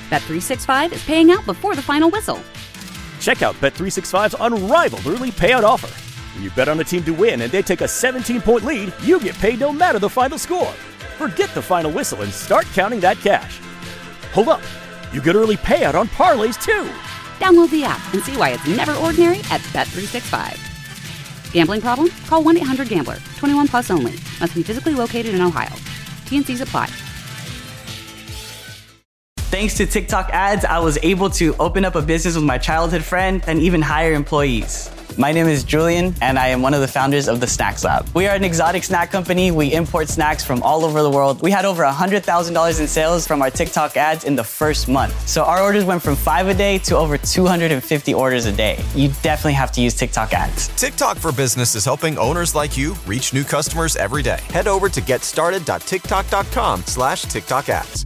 Bet365 is paying out before the final whistle. Check out Bet365's unrivaled early payout offer. When you bet on a team to win and they take a 17-point lead, you get paid no matter the final score. Forget the final whistle and start counting that cash. Hold up. You get early payout on parlays, too. Download the app and see why it's never ordinary at Bet365. Gambling problem? Call 1-800-GAMBLER. 21 plus only. Must be physically located in Ohio. T&Cs apply. Thanks to TikTok ads, I was able to open up a business with my childhood friend and even hire employees. My name is Julian, and I am one of the founders of the Snacks Lab. We are an exotic snack company. We import snacks from all over the world. We had over $100,000 in sales from our TikTok ads in the first month. So our orders went from 5 a day to over 250 orders a day. You definitely have to use TikTok ads. TikTok for Business is helping owners like you reach new customers every day. Head over to getstarted.tiktok.com/TikTok ads.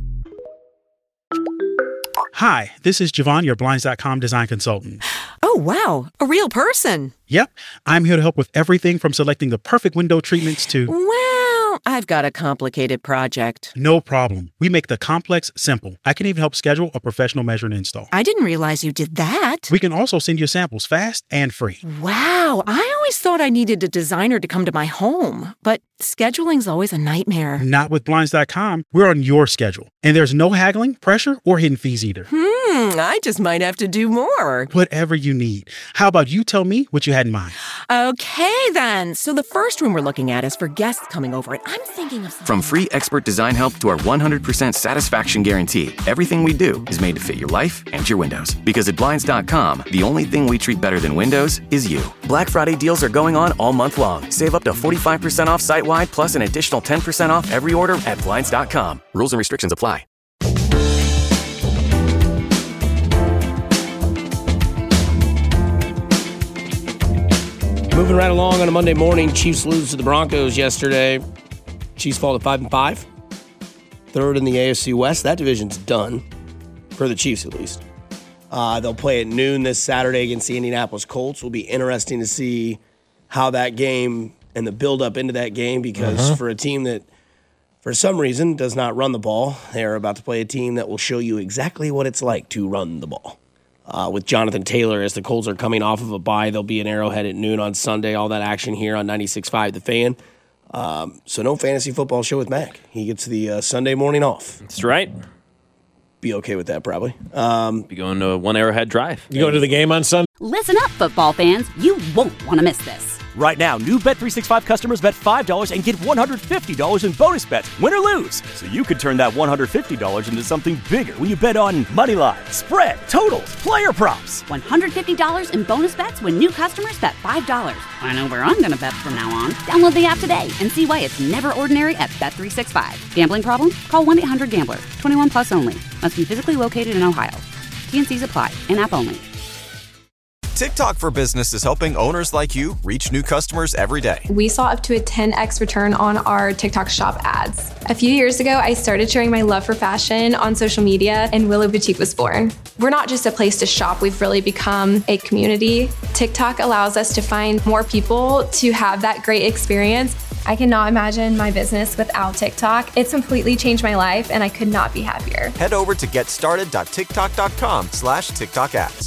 Hi, this is Javon, your Blinds.com design consultant. Oh, wow. A real person. Yep. I'm here to help with everything from selecting the perfect window treatments to... Well, I've got a complicated project. No problem. We make the complex simple. I can even help schedule a professional measure and install. I didn't realize you did that. We can also send you samples fast and free. Wow. I always thought I needed a designer to come to my home, but scheduling's always a nightmare. Not with Blinds.com. We're on your schedule. And there's no haggling, pressure, or hidden fees either. I just might have to do more. Whatever you need. How about you tell me what you had in mind? Okay, then. So the first room we're looking at is for guests coming over, and I'm thinking of... From free expert design help to our 100% satisfaction guarantee, everything we do is made to fit your life and your windows. Because at Blinds.com, the only thing we treat better than windows is you. Black Friday deals are going on all month long. Save up to 45% off site-wide, plus an additional 10% off every order at Blinds.com. Rules and restrictions apply. Moving right along on a Monday morning, Chiefs lose to the Broncos yesterday. Chiefs fall to 5-5. Third in the AFC West. That division's done, for the Chiefs at least. They'll play at noon this Saturday against the Indianapolis Colts. Will be interesting to see how that game and the build-up into that game, because for a team that, for some reason, does not run the ball, they are about to play a team that will show you exactly what it's like to run the ball. With Jonathan Taylor, as the Colts are coming off of a bye, they'll be in Arrowhead at noon on Sunday. All that action here on 96.5 The Fan. So no fantasy football show with Mac. He gets the Sunday morning off. That's right. Be okay with that, probably. Be going to one Arrowhead Drive. You going to the game on Sunday? Listen up, football fans. You won't want to miss this. Right now, new Bet365 customers bet $5 and get $150 in bonus bets, win or lose. So you could turn that $150 into something bigger when you bet on money line, spread, totals, player props. $150 in bonus bets when new customers bet $5. I know where I'm going to bet from now on. Download the app today and see why it's never ordinary at Bet365. Gambling problem? Call 1-800-GAMBLER. 21 plus only. Must be physically located in Ohio. T&Cs apply. In-app only. TikTok for Business is helping owners like you reach new customers every day. We saw up to a 10x return on our TikTok shop ads. A few years ago, I started sharing my love for fashion on social media, and Willow Boutique was born. We're not just a place to shop, we've really become a community. TikTok allows us to find more people to have that great experience. I cannot imagine my business without TikTok. It's completely changed my life, and I could not be happier. Head over to getstarted.tiktok.com/TikTok ads.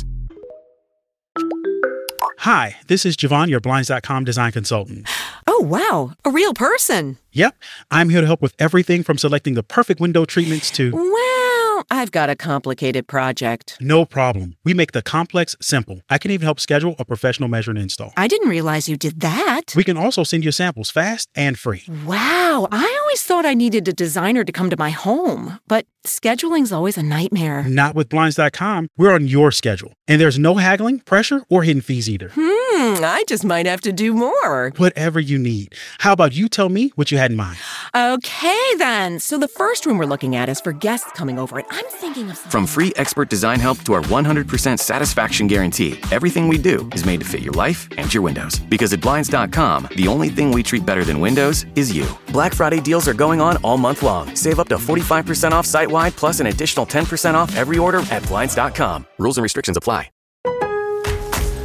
Hi, this is Javon, your Blinds.com design consultant. Oh, wow. A real person. Yep. I'm here to help with everything from selecting the perfect window treatments to... Well, I've got a complicated project. No problem. We make the complex simple. I can even help schedule a professional measure and install. I didn't realize you did that. We can also send you samples fast and free. Wow. I always thought I needed a designer to come to my home, but scheduling's always a nightmare. Not with Blinds.com. We're on your schedule. And there's no haggling, pressure, or hidden fees either. I just might have to do more. Whatever you need. How about you tell me what you had in mind? Okay, then. So the first room we're looking at is for guests coming over, and I'm thinking of... From free expert design help to our 100% satisfaction guarantee, everything we do is made to fit your life and your windows. Because at Blinds.com, the only thing we treat better than windows is you. Black Friday deals are going on all month long. Save up to 45% off site-wide, plus an additional 10% off every order at Blinds.com. Rules and restrictions apply.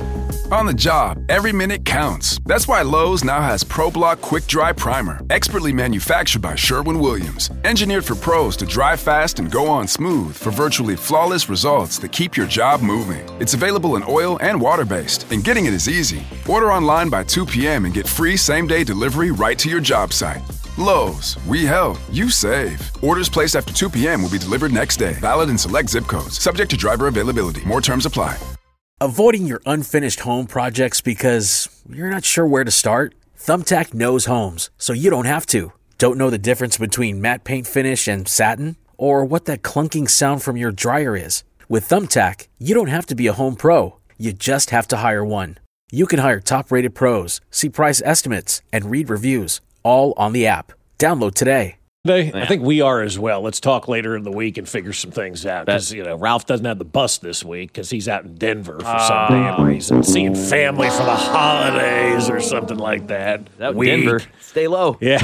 On the job, every minute counts. That's why Lowe's now has ProBlock Quick Dry Primer, expertly manufactured by Sherwin-Williams. Engineered for pros to dry fast and go on smooth for virtually flawless results that keep your job moving. It's available in oil and water-based, and getting it is easy. Order online by 2 p.m. and get free same-day delivery right to your job site. Lowe's, we help, you save. Orders placed after 2 p.m. will be delivered next day. Valid in select zip codes. Subject to driver availability. More terms apply. Avoiding your unfinished home projects because you're not sure where to start? Thumbtack knows homes, so you don't have to. Don't know the difference between matte paint finish and satin? Or what that clunking sound from your dryer is? With Thumbtack, you don't have to be a home pro. You just have to hire one. You can hire top-rated pros, see price estimates, and read reviews, all on the app. Download today. I think we are as well. Let's talk later in the week and figure some things out. Because, Ralph doesn't have the bus this week because he's out in Denver for some damn reason. Seeing family for the holidays or something like that. Out in Denver. Stay low. Yeah.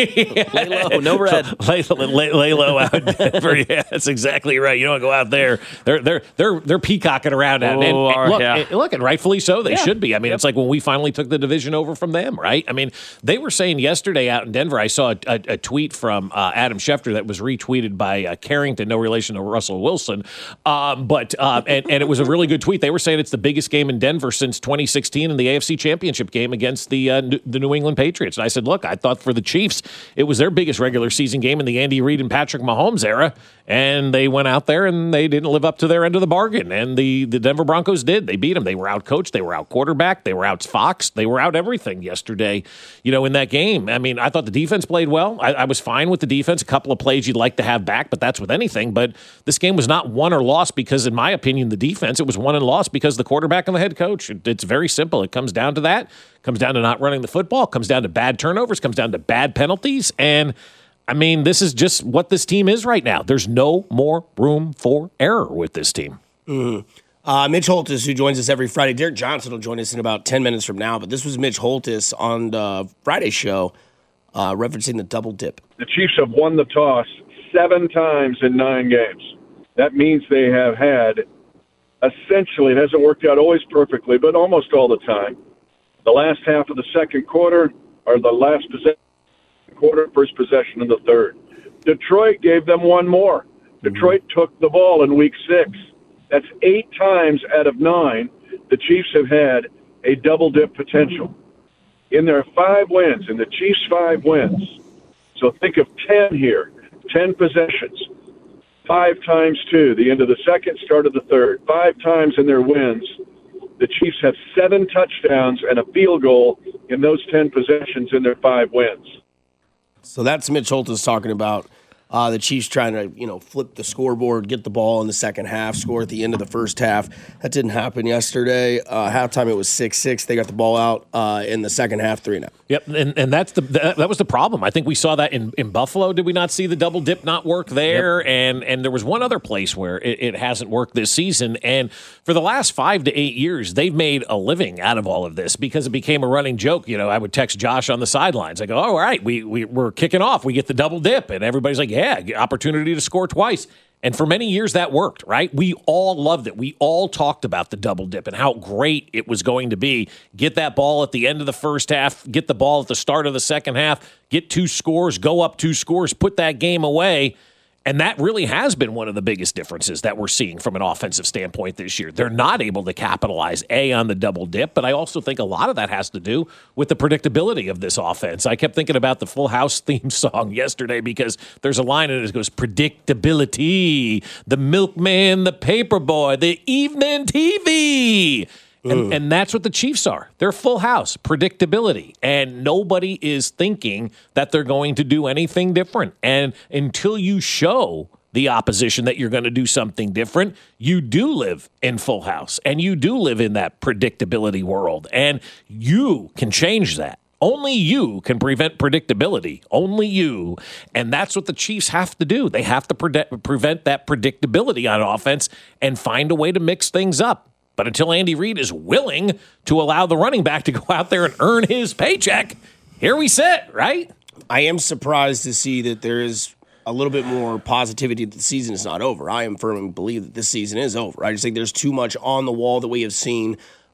Lay low. No red. Lay low out in Denver. Yeah, that's exactly right. You don't go out there. They're peacocking around. Look, and rightfully so. They should be. I mean, it's like when we finally took the division over from them, right? I mean, they were saying yesterday out in Denver, I saw a tweet from Adam Schefter that was retweeted by Carrington, no relation to Russell Wilson, and it was a really good tweet. They were saying it's the biggest game in Denver since 2016 in the AFC Championship game against the New England Patriots. And I said, look, I thought for the Chiefs it was their biggest regular season game in the Andy Reid and Patrick Mahomes era, and they went out there and they didn't live up to their end of the bargain, and the Denver Broncos did. They beat them. They were out coached. They were out quarterback. They were out Fox. They were out everything yesterday, in that game. I mean, I thought the defense played well. I was fine with the defense. A couple of plays you'd like to have back, but that's with anything. But this game was not won or lost because, in my opinion, the defense. It was won and lost because the quarterback and the head coach. It's very simple. It comes down to that. It comes down to not running the football. It comes down to bad turnovers. It comes down to bad penalties. And, I mean, this is just what this team is right now. There's no more room for error with this team. Mm-hmm. Mitch Holthus, who joins us every Friday. Derek Johnson will join us in about 10 minutes from now. But this was Mitch Holthus on the Friday show referencing the double dip. The Chiefs have won the toss 7 times in 9 games. That means they have had, essentially, it hasn't worked out always perfectly, but almost all the time, the last half of the second quarter, or the last quarter, first possession of the third. Detroit gave them one more. Detroit took the ball in week 6. That's 8 times out of 9 the Chiefs have had a double dip potential. In their 5 wins, in the Chiefs' 5 wins, so think of 10 here, 10 possessions, 5 times 2, the end of the second, start of the third. 5 times in their wins, the Chiefs have 7 touchdowns and a field goal in those 10 possessions in their 5 wins. So that's Mitch Holthus talking about the Chiefs trying to, flip the scoreboard, get the ball in the second half, score at the end of the first half. That didn't happen yesterday. Halftime it was 6-6. They got the ball out in the second half, 3-0. Yep, and that was the problem. I think we saw that in Buffalo. Did we not see the double dip not work there? Yep. And there was one other place where it hasn't worked this season. And for the last 5 to 8 years, they've made a living out of all of this because it became a running joke. I would text Josh on the sidelines. I go, all right, we're kicking off. We get the double dip. And everybody's like, yeah, opportunity to score twice. And for many years that worked, right? We all loved it. We all talked about the double dip and how great it was going to be. Get that ball at the end of the first half, get the ball at the start of the second half, get 2 scores, go up 2 scores, put that game away. And that really has been one of the biggest differences that we're seeing from an offensive standpoint this year. They're not able to capitalize, on the double dip, but I also think a lot of that has to do with the predictability of this offense. I kept thinking about the Full House theme song yesterday because there's a line in it that goes, predictability, the milkman, the paperboy, the evening TV. And that's what the Chiefs are. They're Full House, predictability. And nobody is thinking that they're going to do anything different. And until you show the opposition that you're going to do something different, you do live in Full House. And you do live in that predictability world. And you can change that. Only you can prevent predictability. Only you. And that's what the Chiefs have to do. They have to prevent that predictability on offense and find a way to mix things up. But until Andy Reid is willing to allow the running back to go out there and earn his paycheck, here we sit, right? I am surprised to see that there is a little bit more positivity that the season is not over. I am firmly believe that this season is over. I just think there's too much on the wall that we have seen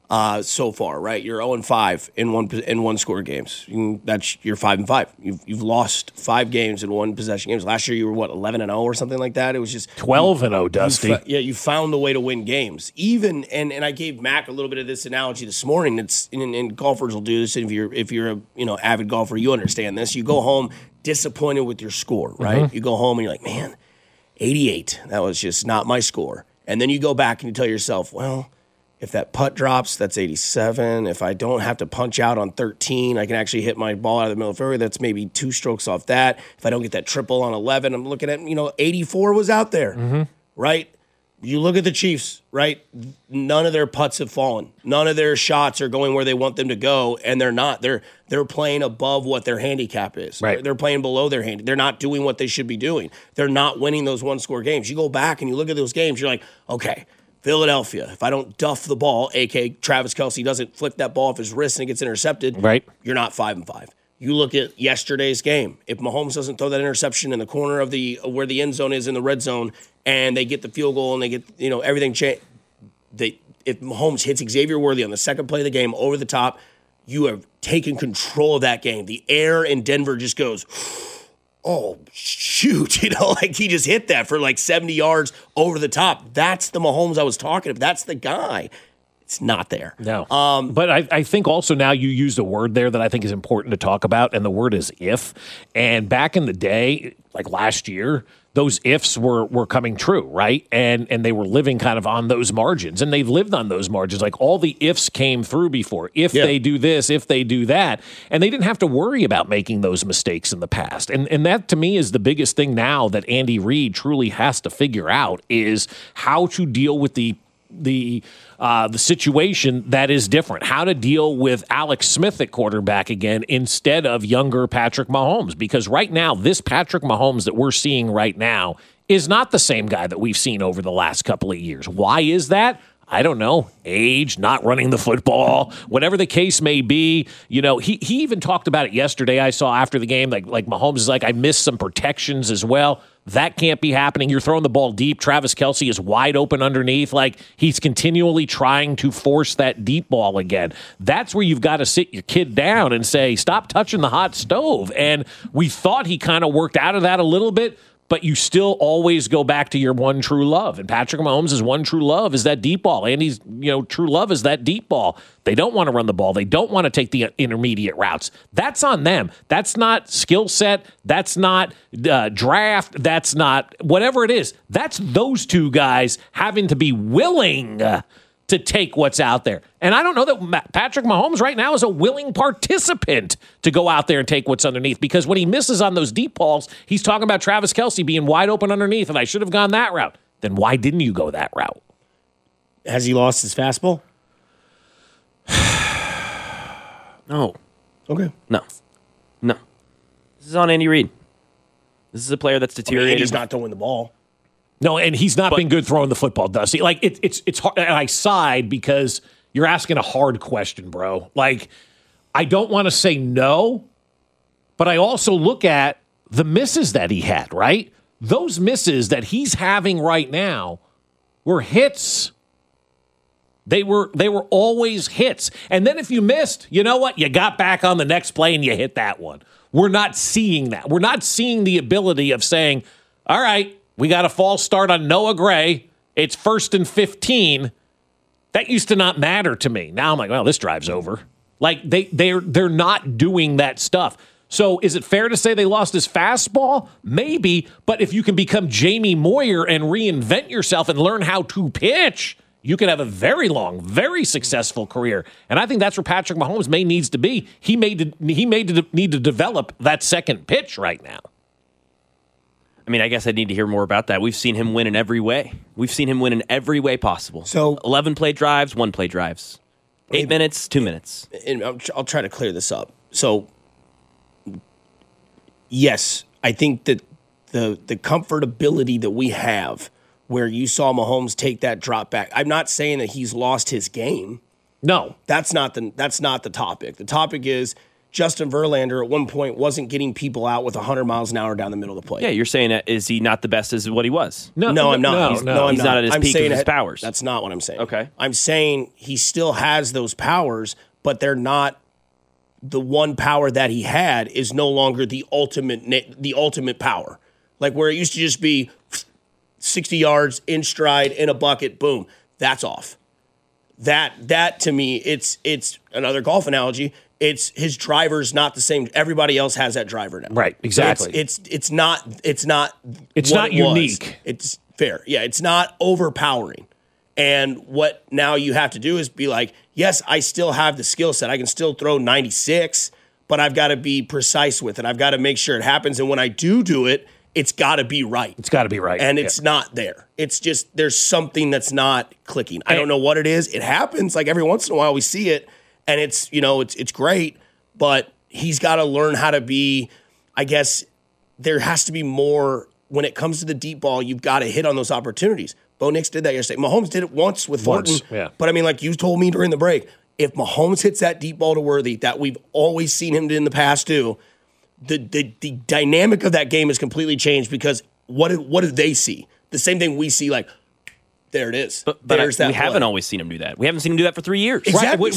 so far, right? You're 0-5 in one score games. You're 5-5. You've lost 5 games in one possession games. Last year you were 11-0 or something like that. It was just 12-0, Dusty. You found a way to win games. Even and I gave Mac a little bit of this analogy this morning. It's and golfers will do this. And if you're a avid golfer, you understand this. You go home disappointed with your score, right? Mm-hmm. You go home and you're like, man, 88. That was just not my score. And then you go back and you tell yourself, well, if that putt drops, that's 87. If I don't have to punch out on 13, I can actually hit my ball out of the middle of the fairway. That's maybe 2 strokes off that. If I don't get that triple on 11, I'm looking at, 84 was out there, right? You look at the Chiefs, right? None of their putts have fallen. None of their shots are going where they want them to go, and they're not. They're playing above what their handicap is. Right. They're playing below their handicap. They're not doing what they should be doing. They're not winning those one-score games. You go back and you look at those games, you're like, okay, Philadelphia, if I don't duff the ball, a.k.a. Travis Kelce doesn't flick that ball off his wrist and it gets intercepted, right? You're not 5-5. You look at yesterday's game. If Mahomes doesn't throw that interception in the corner of where the end zone is in the red zone, and they get the field goal and they get everything changed, if Mahomes hits Xavier Worthy on the second play of the game over the top, you have taken control of that game. The air in Denver just goes, oh, shoot, like he just hit that for like 70 yards over the top. That's the Mahomes I was talking about. That's the guy. It's not there. No. But I think also now you used a word there that I think is important to talk about, and the word is if. And back in the day, like last year, those ifs were coming true, right? And they were living kind of on those margins, and they've lived on those margins. Like all the ifs came through before. If they do this, if they do that. And they didn't have to worry about making those mistakes in the past. And that to me is the biggest thing now that Andy Reid truly has to figure out is how to deal with the situation that is different, how to deal with Alex Smith at quarterback again instead of younger Patrick Mahomes. Because right now, this Patrick Mahomes that we're seeing right now is not the same guy that we've seen over the last couple of years. Why is that? I don't know, age, not running the football, whatever the case may be. He even talked about it yesterday. I saw after the game, like Mahomes is like, I missed some protections as well. That can't be happening. You're throwing the ball deep. Travis Kelce is wide open underneath. Like he's continually trying to force that deep ball again. That's where you've got to sit your kid down and say, stop touching the hot stove. And we thought he kind of worked out of that a little bit, but you still always go back to your one true love. And Patrick Mahomes' one true love is that deep ball. Andy's, true love is that deep ball. They don't want to run the ball. They don't want to take the intermediate routes. That's on them. That's not skill set. That's not draft. That's not whatever it is. That's those two guys having to be willing to take what's out there. And I don't know that Patrick Mahomes right now is a willing participant to go out there and take what's underneath, because when he misses on those deep balls, he's talking about Travis Kelce being wide open underneath, and I should have gone that route. Then why didn't you go that route? Has he lost his fastball? No. Okay. No. This is on Andy Reid. This is a player that's deteriorated. He's not throwing the ball. No, and he's not been good throwing the football, Dusty. Like, it's hard. And I side because you're asking a hard question, bro. Like, I don't want to say no, but I also look at the misses that he had, right? Those misses that he's having right now were hits. They were always hits. And then if you missed, you know what? You got back on the next play and you hit that one. We're not seeing that. We're not seeing the ability of saying, all right, we got a false start on Noah Gray. It's 1st and 15. That used to not matter to me. Now I'm like, well, this drive's over. Like they're not doing that stuff. So is it fair to say they lost his fastball? Maybe, but if you can become Jamie Moyer and reinvent yourself and learn how to pitch, you could have a very long, very successful career. And I think that's where Patrick Mahomes needs to be. He may need to develop that second pitch right now. I mean, I guess I need to hear more about that. We've seen him win in every way. We've seen him win in every way possible. So 11 play drives, 1 play drives. 8 minutes, 2 minutes. And I'll try to clear this up. So, yes, I think that the comfortability that we have where you saw Mahomes take that drop back, I'm not saying that he's lost his game. No. That's not the topic. The topic is Justin Verlander at one point wasn't getting people out with 100 miles an hour down the middle of the plate. Yeah, you're saying is he not the best as what he was? No, I'm not. He's not at his peak of his powers. That's not what I'm saying. Okay. I'm saying he still has those powers, but they're not the one power that he had is no longer the ultimate power. Like where it used to just be 60 yards in stride in a bucket, boom, that's off. That to me, it's another golf analogy. It's his driver's not the same. Everybody else has that driver now. Right, exactly. It's not unique. It's fair. Yeah, it's not overpowering. And what now you have to do is be like, yes, I still have the skill set. I can still throw 96, but I've got to be precise with it. I've got to make sure it happens. And when I do it, it's got to be right. It's got to be right. And it's not there. It's just there's something that's not clicking. I don't know what it is. It happens. Like every once in a while we see it, and it's great, but he's got to learn how to be, I guess, there has to be more when it comes to the deep ball. You've got to hit on those opportunities. Bo Nix did that yesterday. Mahomes did it once with Thornton. Yeah. But I mean, like you told me during the break, if Mahomes hits that deep ball to Worthy that we've always seen him do in the past too, the dynamic of that game has completely changed because what do they see? The same thing we see, like, there it is. But we haven't always seen him do that. We haven't seen him do that for 3 years. Exactly.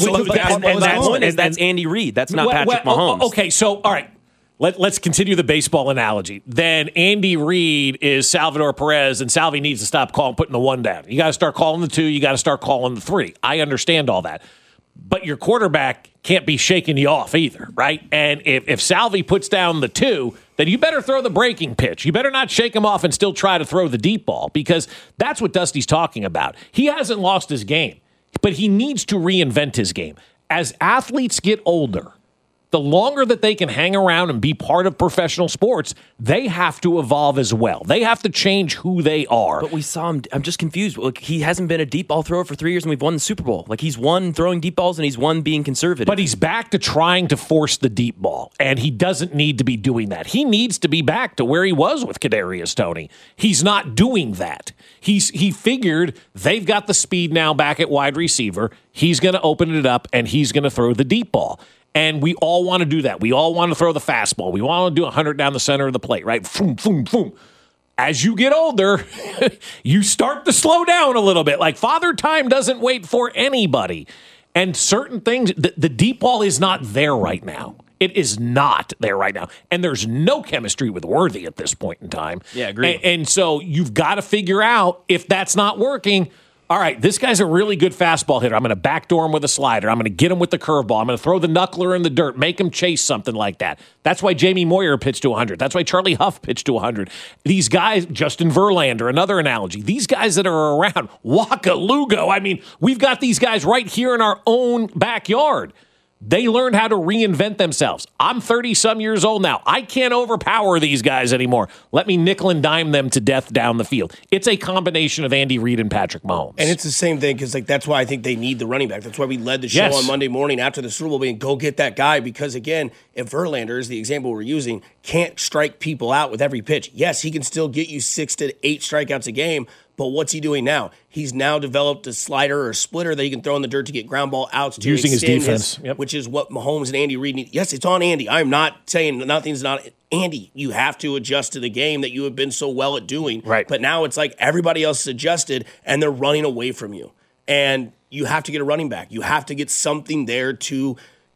That's Andy Reid. That's not Patrick Mahomes. Okay, so, all right. Let's continue the baseball analogy. Then Andy Reid is Salvador Perez, and Salvi needs to stop putting the one down. You got to start calling the two. You got to start calling the three. I understand all that. But your quarterback can't be shaking you off either, right? And if Salvi puts down the two, then you better throw the breaking pitch. You better not shake him off and still try to throw the deep ball because that's what Dusty's talking about. He hasn't lost his game, but he needs to reinvent his game. As athletes get older, the longer that they can hang around and be part of professional sports, they have to evolve as well. They have to change who they are. But we saw him. I'm just confused. Like, he hasn't been a deep ball thrower for 3 years, and we've won the Super Bowl. Like, he's won throwing deep balls, and he's won being conservative. But he's back to trying to force the deep ball, and he doesn't need to be doing that. He needs to be back to where he was with Kadarius Toney. He's not doing that. He figured they've got the speed now back at wide receiver. He's going to open it up, and he's going to throw the deep ball. And we all want to do that. We all want to throw the fastball. We want to do 100 down the center of the plate, right? Boom, boom, boom. As you get older, you start to slow down a little bit. Like Father Time doesn't wait for anybody. And certain things, the deep ball is not there right now. It is not there right now. And there's no chemistry with Worthy at this point in time. Yeah, agreed. And so you've got to figure out if that's not working. All right, this guy's a really good fastball hitter. I'm going to backdoor him with a slider. I'm going to get him with the curveball. I'm going to throw the knuckler in the dirt, make him chase something like that. That's why Jamie Moyer pitched to 100. That's why Charlie Huff pitched to 100. These guys, Justin Verlander, another analogy. These guys that are around, Waka Lugo. I mean, we've got these guys right here in our own backyard. They learned how to reinvent themselves. I'm 30-some years old now. I can't overpower these guys anymore. Let me nickel and dime them to death down the field. It's a combination of Andy Reid and Patrick Mahomes. And it's the same thing because that's why I think they need the running back. That's why we led the show on Monday morning after the Super Bowl being go get that guy because, again, if Verlander is the example we're using, can't strike people out with every pitch. Yes, he can still get you 6 to 8 strikeouts a game, but what's he doing now? He's now developed a slider or a splitter that he can throw in the dirt to get ground ball outs. To using his defense. Which is what Mahomes and Andy Reid need. Yes, it's on Andy. I'm not saying nothing's not Andy. You have to adjust to the game that you have been so well at doing. Right. But now it's like everybody else is adjusted and they're running away from you. And you have to get a running back. You have to get something there to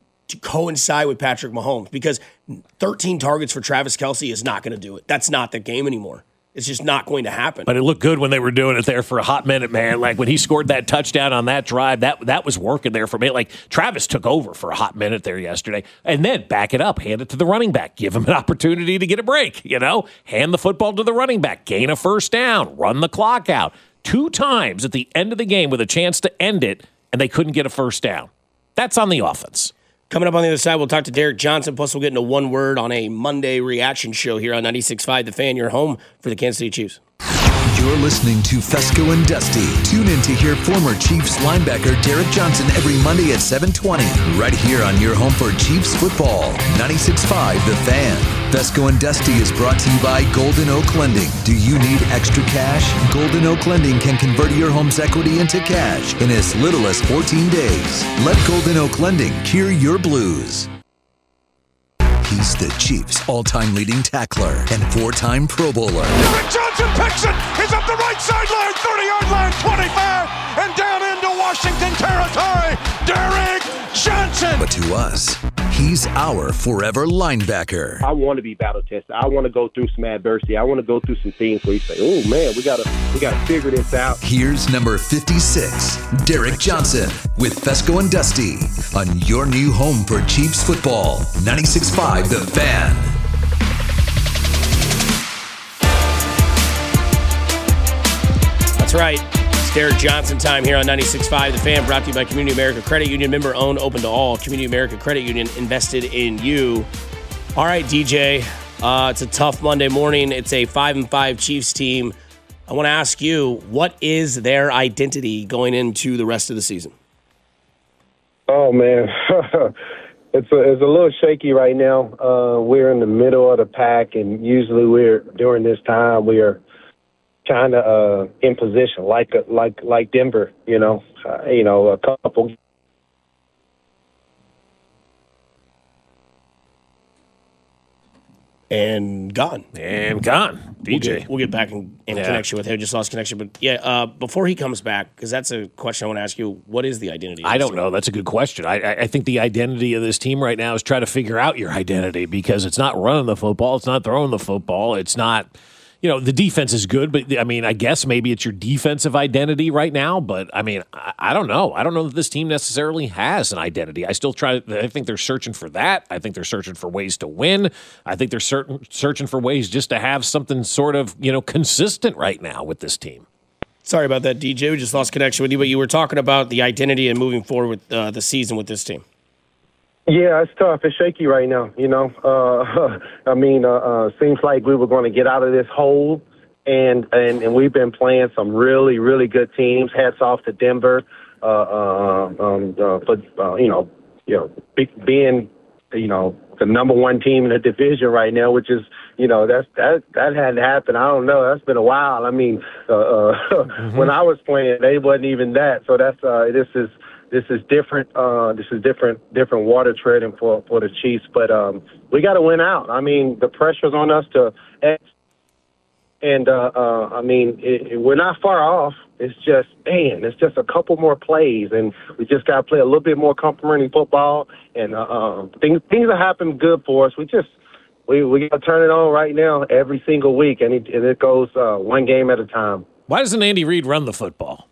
coincide with Patrick Mahomes because 13 targets for Travis Kelce is not going to do it. That's not the game anymore. It's just not going to happen. But it looked good when they were doing it there for a hot minute, man. Like when he scored that touchdown on that drive, that was working there for me. Like Travis took over for a hot minute there yesterday. And then back it up, hand it to the running back. Give him an opportunity to get a break, Hand the football to the running back. Gain a first down. Run the clock out. 2 times at the end of the game with a chance to end it, and they couldn't get a first down. That's on the offense. Coming up on the other side, we'll talk to Derek Johnson. Plus, we'll get into one word on a Monday reaction show here on 96.5 The Fan, your home for the Kansas City Chiefs. You're listening to Fesco and Dusty. Tune in to hear former Chiefs linebacker Derek Johnson every Monday at 7:20, right here on your home for Chiefs football, 96.5 The Fan. Fesco and Dusty is brought to you by Golden Oak Lending. Do you need extra cash? Golden Oak Lending can convert your home's equity into cash in as little as 14 days. Let Golden Oak Lending cure your blues. He's the Chiefs' all-time leading tackler and 4-time Pro Bowler. Derek Johnson picks it. He's up the right sideline, 30-yard line, 25, and down into Washington territory. Derek Johnson. But to us, he's our forever linebacker. I want to be battle tested. I want to go through some adversity. I want to go through some things where you say, "Oh man, we gotta figure this out." Here's number 56, Derek Johnson, with Fesco and Dusty on your new home for Chiefs football, 96.5 The Fan. That's right. It's Derek Johnson time here on 96.5 The Fan, brought to you by Community America Credit Union, member owned, open to all. Community America Credit Union, invested in you. All right, DJ, it's a tough Monday morning. It's a 5-5 Chiefs team. I want to ask you, what is their identity going into the rest of the season? Oh man, it's a little shaky right now. We're in the middle of the pack, and usually during this time we are kind of in position, like Denver. A couple. And gone. DJ. We'll get back in connection with him. Just lost connection. But before he comes back, because that's a question I want to ask you, what is the identity? I don't know. That's a good question. I think the identity of this team right now is try to figure out your identity, because it's not running the football. It's not throwing the football. It's not, the defense is good, but I guess maybe it's your defensive identity right now. But I don't know. I don't know that this team necessarily has an identity. I think they're searching for that. I think they're searching for ways to win. I think they're searching for ways just to have something sort of, consistent right now with this team. Sorry about that, DJ. We just lost connection with you, but you were talking about the identity and moving forward with the season with this team. Yeah, it's tough. It's shaky right now, seems like we were going to get out of this hole, and we've been playing some really, really good teams. Hats off to Denver, being, the number one team in the division right now, which is, that hadn't happened. I don't know. That's been a while. When I was playing, they wasn't even that. So that's this is different. This is different water treading for the Chiefs. But we got to win out. The pressure's on us to, and we're not far off. It's just a couple more plays, and we just got to play a little bit more complimentary football, and things are happening good for us. We got to turn it on right now every single week, and it goes one game at a time. Why doesn't Andy Reid run the football?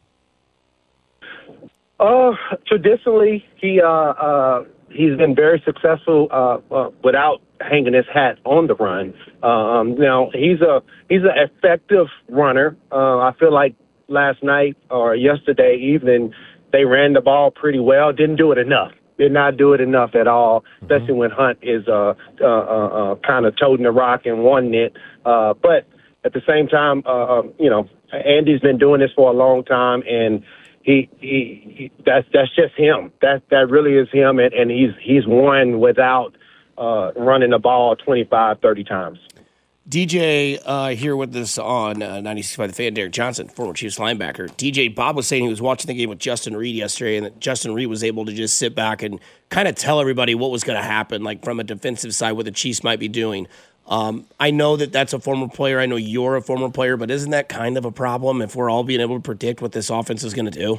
Traditionally, he's been very successful without hanging his hat on the run. Now he's an effective runner. I feel like last night or yesterday evening they ran the ball pretty well. Didn't do it enough. Did not do it enough at all, especially when Hunt is kind of toting the rock and wanting it. But at the same time, Andy's been doing this for a long time, and that's just him. That really is him, and he's won without running the ball 25, 30 times. DJ here with us on 96.5 The Fan, Derek Johnson, former Chiefs linebacker. DJ, Bob was saying he was watching the game with Justin Reid yesterday, and that Justin Reid was able to just sit back and kind of tell everybody what was going to happen, like from a defensive side, what the Chiefs might be doing. I know that's a former player. I know you're a former player, but isn't that kind of a problem if we're all being able to predict what this offense is going to do?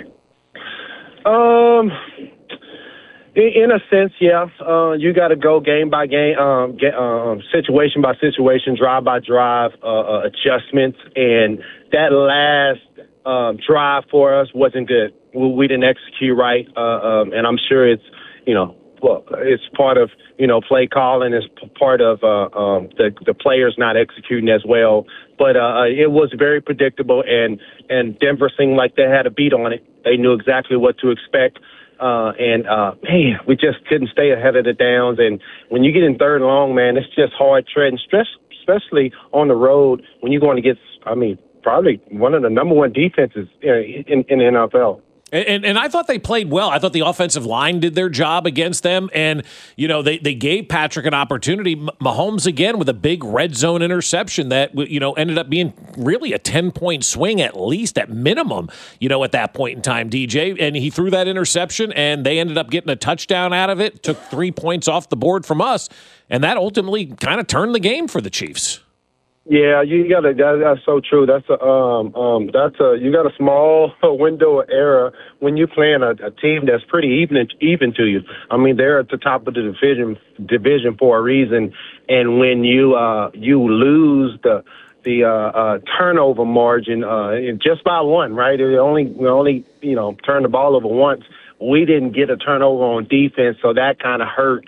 In a sense, yeah. You got to go game by game, situation by situation, drive by drive, adjustments. And that last drive for us wasn't good. We didn't execute right, and I'm sure it's it's part of play calling. It's part of the players not executing as well. But it was very predictable, and Denver seemed like they had a beat on it. They knew exactly what to expect. Man, we just couldn't stay ahead of the downs. And when you get in third and long, man, it's just hard treading, especially on the road when you're going to get, probably one of the number one defenses in the NFL. And I thought they played well. I thought the offensive line did their job against them. And, they gave Patrick an opportunity. Mahomes, again, with a big red zone interception that, ended up being really a 10-point swing at least, at minimum, at that point in time, DJ. And he threw that interception, and they ended up getting a touchdown out of it, took 3 points off the board from us. And that ultimately kind of turned the game for the Chiefs. Yeah, that's so true. You got a small window of error when you're playing a team that's pretty even to you. I mean, they're at the top of the division for a reason, and when you lose the turnover margin just by one, right? We only turned the ball over once. We didn't get a turnover on defense, so that kind of hurt.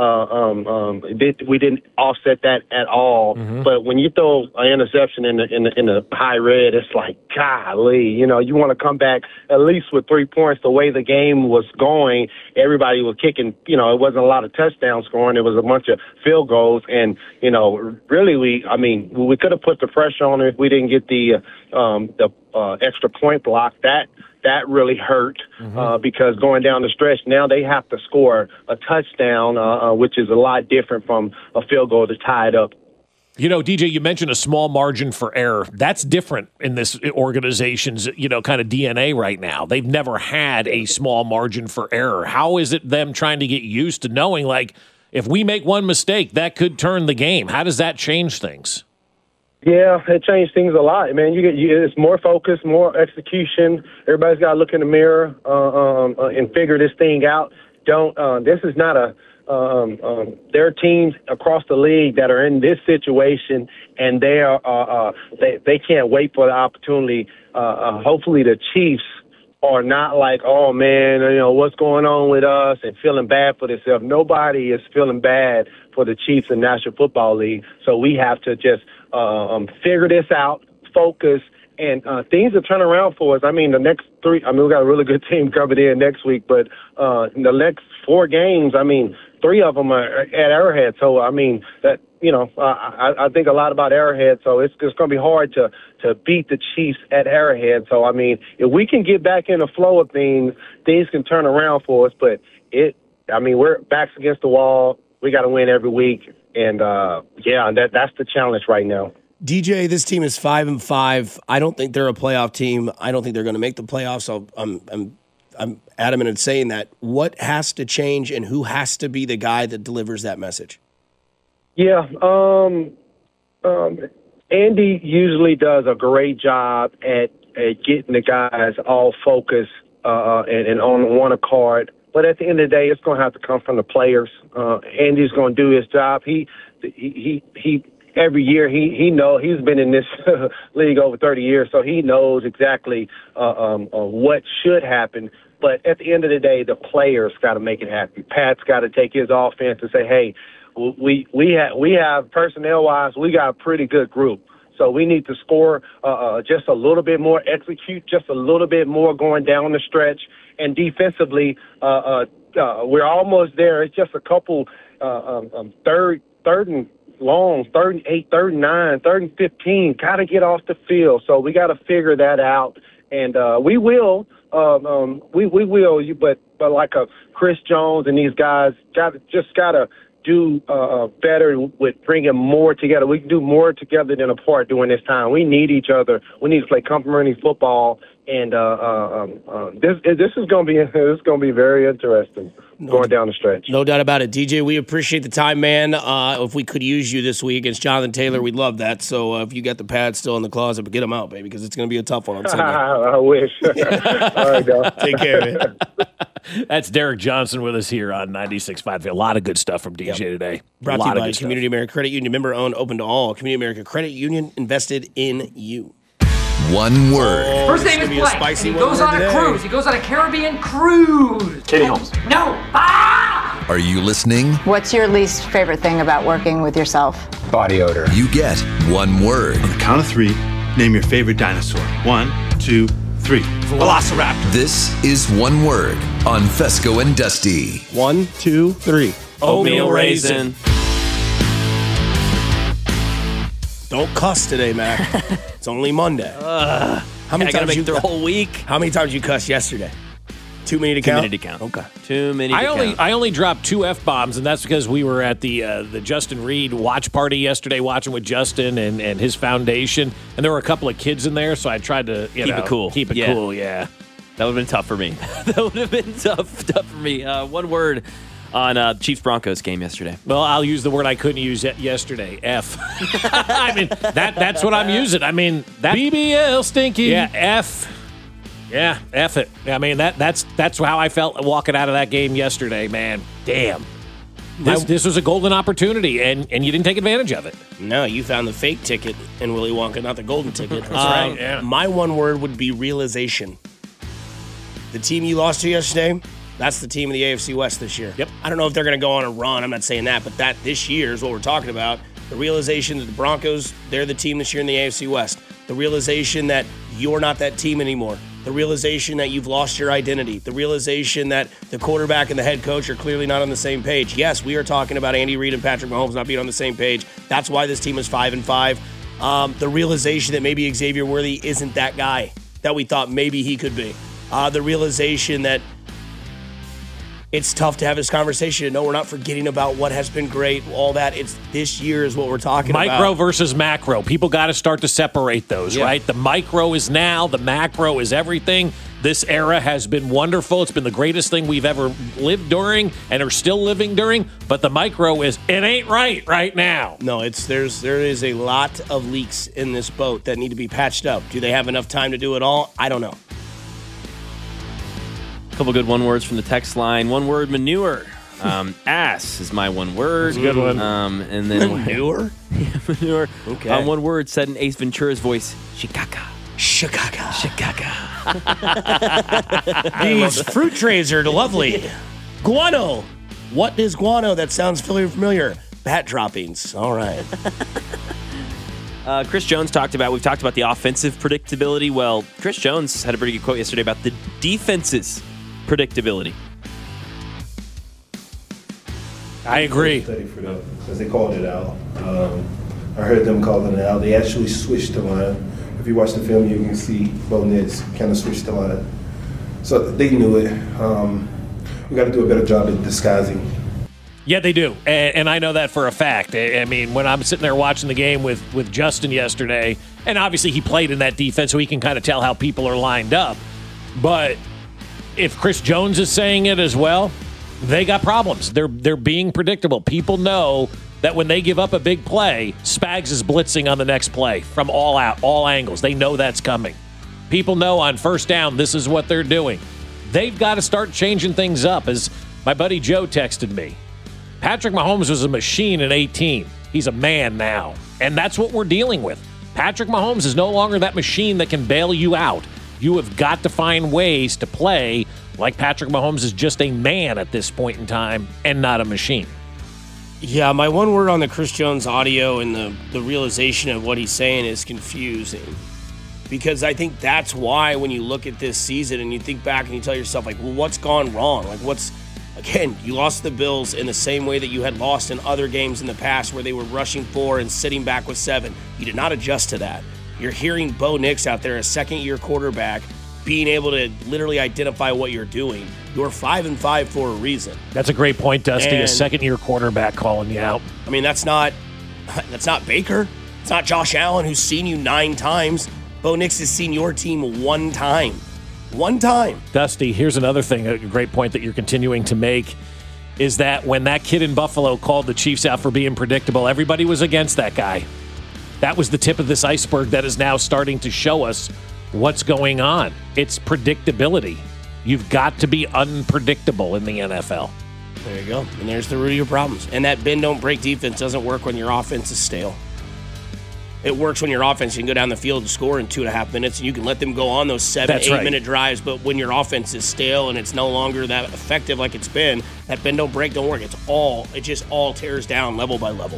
We didn't offset that at all. Mm-hmm. But when you throw an interception in the high red, it's like, golly, you want to come back at least with 3 points. The way the game was going, everybody was kicking. It wasn't a lot of touchdown scoring. It was a bunch of field goals, and really, we could have put the pressure on it if we didn't get the extra point block. That really hurt because going down the stretch, now they have to score a touchdown, which is a lot different from a field goal to tie it up. DJ, you mentioned a small margin for error. That's different in this organization's, kind of DNA right now. They've never had a small margin for error. How is it them trying to get used to knowing, like, if we make one mistake, that could turn the game? How does that change things? Yeah, it changed things a lot, man. It's more focus, more execution. Everybody's got to look in the mirror and figure this thing out. This is not there are teams across the league that are in this situation, and they can't wait for the opportunity. Hopefully, the Chiefs are not like, oh man, what's going on with us, and feeling bad for themselves. Nobody is feeling bad for the Chiefs in National Football League. So we have to just figure this out, focus, and things will turn around for us. I mean, the next three, we got a really good team coming in next week, but in the next 4 games, 3 of them are at Arrowhead. So, I think a lot about Arrowhead. So it's going to be hard to beat the Chiefs at Arrowhead. So, if we can get back in the flow of things can turn around for us. But we're backs against the wall. We got to win every week. And, that's the challenge right now. DJ, this team is 5-5. I don't think they're a playoff team. I don't think they're going to make the playoffs. So I'm adamant in saying that. What has to change, and who has to be the guy that delivers that message? Yeah, Andy usually does a great job at getting the guys all focused and on one accord. But at the end of the day, it's going to have to come from the players. Andy's going to do his job. He every year he knows, he's been in this league over 30 years, so he knows exactly what should happen. But at the end of the day, the players got to make it happen. Pat's got to take his offense and say, hey, we have personnel-wise, we got a pretty good group. So we need to score just a little bit more, execute just a little bit more going down the stretch. And defensively, we're almost there. It's just a couple third and long, 3rd and 8, 3rd and 9, 3rd and 15. Got to get off the field. So we got to figure that out, and we will. We will. But like Chris Jones and these guys got to do better with bringing more together. We can do more together than apart during this time. We need each other. We need to play complementary football, and this is going to be very interesting going down the stretch. No doubt about it, DJ. We appreciate the time, man. If we could use you this week against Jonathan Taylor, we'd love that. So if you got the pads still in the closet, but get them out, baby, because it's going to be a tough one on Sunday. I wish. All right, go. Take care, man. That's Derek Johnson with us here on 96.5. A lot of good stuff from DJ today. Brought to you by Community America Credit Union, member owned, open to all. Community America Credit Union, invested in you. One word. First name is Blake. He goes on a cruise. He goes on a Caribbean cruise. Katie Holmes. No. Ah! Are you listening? What's your least favorite thing about working with yourself? Body odor. You get one word. On the count of 3, name your favorite dinosaur. 1, 2, 3. Velociraptor. This is One Word on Fesco and Dusty. 1, 2, 3. Oatmeal raisin. Don't cuss today, Mac. It's only Monday. How many times make you the whole week? How many times you cussed yesterday? Too many to Too count? many to count. Okay. Too many to count. I only dropped 2 F-bombs, and that's because we were at the Justin Reed watch party yesterday, watching with Justin and his foundation, and there were a couple of kids in there, so I tried to Keep it cool. Keep it cool, yeah. That would have been tough for me. That would have been tough for me. One word on Chiefs-Broncos game yesterday. Well, I'll use the word I couldn't use yesterday, F. I mean, that's what I'm using. I mean, that BBL stinky. Yeah, F. Yeah, F it. I mean, that's how I felt walking out of that game yesterday, man. Damn. This was a golden opportunity, and you didn't take advantage of it. No, you found the fake ticket in Willy Wonka, not the golden ticket. That's right. Yeah. My one word would be realization. The team you lost to yesterday, that's the team in the AFC West this year. Yep. I don't know if they're going to go on a run. I'm not saying that, but that this year is what we're talking about. The realization that the Broncos, they're the team this year in the AFC West. The realization that you're not that team anymore. The realization that you've lost your identity. The realization that the quarterback and the head coach are clearly not on the same page. Yes, we are talking about Andy Reid and Patrick Mahomes not being on the same page. That's why this team is 5-5. The realization that maybe Xavier Worthy isn't that guy that we thought maybe he could be. The realization that it's tough to have this conversation. No, we're not forgetting about what has been great, all that. It's this year is what we're talking about. Micro versus macro. People got to start to separate those, right? The micro is now, the macro is everything. This era has been wonderful. It's been the greatest thing we've ever lived during and are still living during. But the micro is, it ain't right now. No, there is a lot of leaks in this boat that need to be patched up. Do they have enough time to do it all? I don't know. A couple good one words from the text line. One word, manure. Ass is my one word. That's a good one. And then manure? Manure. Okay. One word said in Ace Ventura's voice, Chicaca. Chicaca. Chicaca. These fruit trays are lovely. Guano. What is guano? That sounds familiar. Bat droppings. All right. Chris Jones we've talked about the offensive predictability. Well, Chris Jones had a pretty good quote yesterday about the defense's predictability. I agree. Study for them because they called it out. I heard them calling it out. They actually switched the line. If you watch the film, you can see Bo Nix kind of switched the line. So they knew it. We got to do a better job at disguising. Yeah, they do. And I know that for a fact. I mean, when I'm sitting there watching the game with Justin yesterday, and obviously he played in that defense, so he can kind of tell how people are lined up. But if Chris Jones is saying it as well, they got problems. They're being predictable. People know that when they give up a big play, Spags is blitzing on the next play from all angles. They know that's coming. People know on first down, this is what they're doing. They've got to start changing things up. As my buddy Joe texted me, Patrick Mahomes was a machine in 2018. He's a man now. And that's what we're dealing with. Patrick Mahomes is no longer that machine that can bail you out. You have got to find ways to play like Patrick Mahomes is just a man at this point in time and not a machine. Yeah, my one word on the Chris Jones audio and the realization of what he's saying is confusing. Because I think that's why when you look at this season and you think back and you tell yourself, like, well, what's gone wrong? Like, again, you lost the Bills in the same way that you had lost in other games in the past where they were rushing 4 and sitting back with 7. You did not adjust to that. You're hearing Bo Nix out there, a second-year quarterback, being able to literally identify what you're doing. You're 5-5 for a reason. That's a great point, Dusty. And a second-year quarterback calling you out. I mean, that's not Baker. It's not Josh Allen, who's seen you 9 times. Bo Nix has seen your team 1 time. 1 time. Dusty, here's another thing, a great point that you're continuing to make, is that when that kid in Buffalo called the Chiefs out for being predictable, everybody was against that guy. That was the tip of this iceberg that is now starting to show us what's going on. It's predictability. You've got to be unpredictable in the NFL. There you go. And there's the root of your problems. And that bend-don't-break defense doesn't work when your offense is stale. It works when your offense can go down the field and score in 2.5 minutes, and you can let them go on those 7-8-minute drives. But when your offense is stale and it's no longer that effective like it's been, that bend-don't-break don't work. It just all tears down level by level.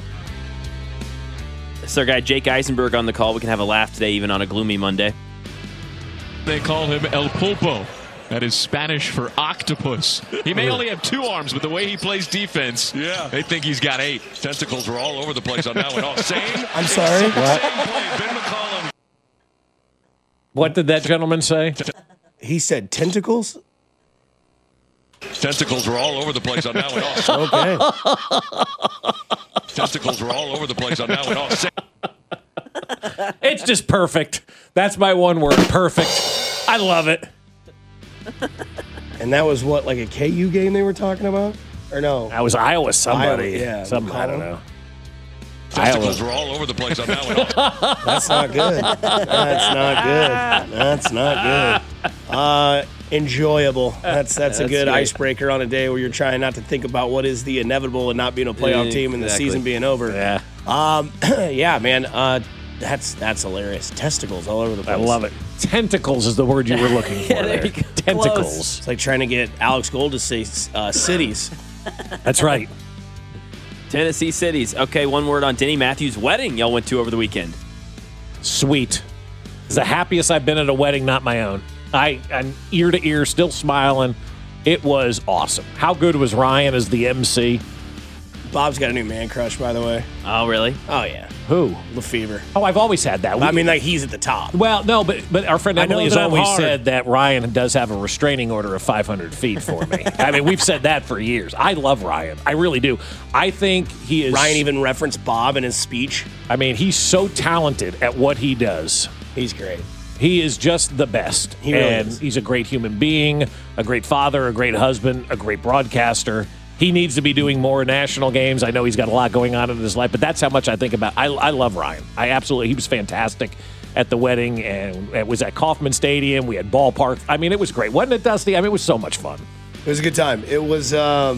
It's our guy Jake Eisenberg on the call. We can have a laugh today, even on a gloomy Monday. They call him El Pulpo. That is Spanish for octopus. He may only have 2 arms, but the way he plays defense, they think he's got 8. Tentacles were all over the place on that one. I'm sorry. What? What did that gentleman say? He said tentacles? Tentacles were all over the place on that one. Oh, Okay. tentacles were all over the place on that one. Oh, It's just perfect. That's my one word, perfect. I love it. And that was what, like a KU game they were talking about? Or no? That was Iowa somebody. Iowa, yeah. Something, I don't know. tentacles were all over the place on that one. Oh. That's not good. That's not good. Enjoyable. That's a good great. icebreaker on a day where you're trying not to think about what is the inevitable and not being a playoff team and the season being over. Yeah. Yeah, man. That's hilarious. Testicles all over the place. I love it. Tentacles is the word you were looking for there. Tentacles. Close. It's like trying to get Alex Gold to say cities. That's right. Tennessee cities. Okay, one word on Denny Matthews' wedding y'all went to over the weekend. Sweet. It's the happiest I've been at a wedding, not my own. I'm ear to ear, still smiling. It was awesome. How good was Ryan as the MC? Bob's got a new man crush, by the way. Oh, really? Oh, yeah. Who? Lefevre. Oh, I've always had that. I mean, like, he's at the top. Well, no, but our friend I know Emily has that I'm always hard. said that Ryan does have a restraining order of 500 feet for me. I mean, we've said that for years. I love Ryan. I really do. I think he is... Ryan even referenced Bob in his speech. I mean, he's so talented at what he does. He's great. He is just the best. He really and is. He's a great human being, a great father, a great husband, a great broadcaster. He needs to be doing more national games. I know he's got a lot going on in his life, but that's how much I think about. I love Ryan. He was fantastic at the wedding, and it was at Kauffman Stadium. We had ballpark. I mean, it was great. Wasn't it, Dusty? I mean, it was so much fun. It was a good time. It was,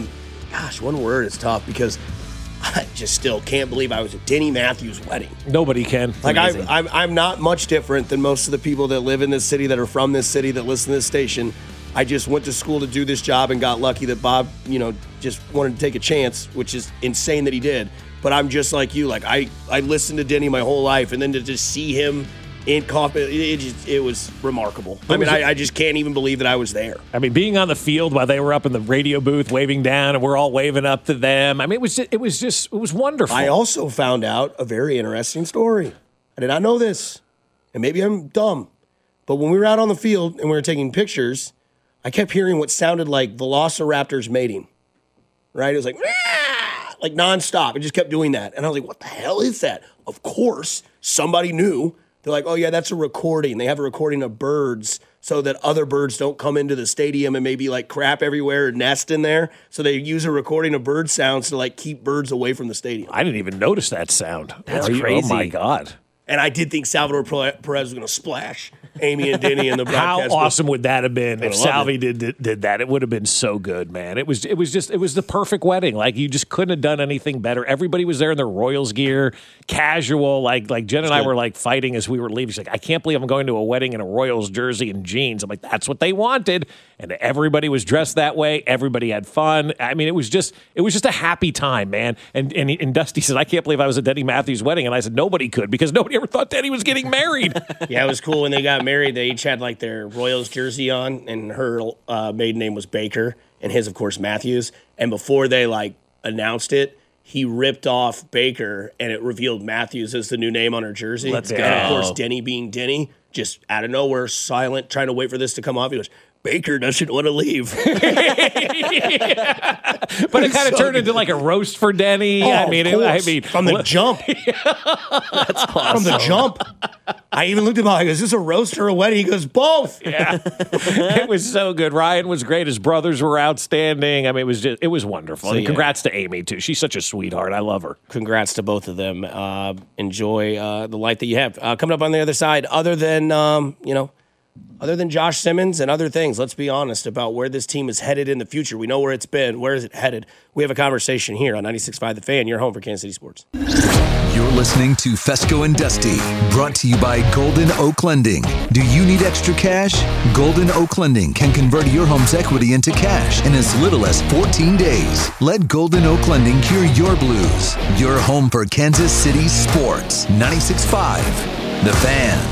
one word is tough because I just still can't believe I was at Denny Matthews' wedding. Nobody can. Like, I'm not much different than most of the people that live in this city, that are from this city, that listen to this station. I just went to school to do this job and got lucky that Bob, just wanted to take a chance, which is insane that he did. But I'm just like you. Like, I listened to Denny my whole life, and then to just see him in Kauffman, it was remarkable. I just can't even believe that I was there. I mean, being on the field while they were up in the radio booth waving down, and we're all waving up to them. I mean, it was wonderful. I also found out a very interesting story. I did not know this, and maybe I'm dumb, but when we were out on the field and we were taking pictures, I kept hearing what sounded like velociraptors mating. Right? It was like nonstop. It just kept doing that. And I was like, what the hell is that? Of course, somebody knew. They're like, oh, yeah, that's a recording. They have a recording of birds so that other birds don't come into the stadium and maybe like crap everywhere and nest in there. So they use a recording of bird sounds to like keep birds away from the stadium. I didn't even notice that sound. That's crazy. Oh, my God. And I did think Salvador Perez was going to splash Amy and Denny in the broadcast. How awesome would that have been if I Salvi loved did that? It would have been so good, man. It was the perfect wedding. Like, you just couldn't have done anything better. Everybody was there in their Royals gear, casual. Like Jen and I were like fighting as we were leaving. She's like, I can't believe I'm going to a wedding in a Royals jersey and jeans. I'm like, that's what they wanted. And everybody was dressed that way. Everybody had fun. I mean, it was just a happy time, man. And Dusty said, I can't believe I was at Denny Matthews' wedding. And I said, nobody could, because nobody ever thought Denny was getting married. Yeah, it was cool when they got married. They each had like their Royals jersey on, and her maiden name was Baker, and his, of course, Matthews. And before they like announced it, he ripped off Baker, and it revealed Matthews as the new name on her jersey. Let's go. And of course, Denny being Denny, just out of nowhere, silent, trying to wait for this to come off. He goes, Baker doesn't want to leave. But it kind of turned into like a roast for Denny. Oh, I mean, from the jump. That's awesome. From the jump. I even looked at him. I go, is this a roast or a wedding? He goes, both. Yeah. It was so good. Ryan was great. His brothers were outstanding. I mean, it was wonderful. And congrats to Amy, too. She's such a sweetheart. I love her. Congrats to both of them. Enjoy the life that you have. Coming up on the other side, other than Josh Simmons and other things, let's be honest about where this team is headed in the future. We know where it's been. Where is it headed? We have a conversation here on 96.5 The Fan, your home for Kansas City sports. You're listening to Fesco and Dusty, brought to you by Golden Oak Lending. Do you need extra cash? Golden Oak Lending can convert your home's equity into cash in as little as 14 days. Let Golden Oak Lending cure your blues. Your home for Kansas City sports. 96.5 The Fan.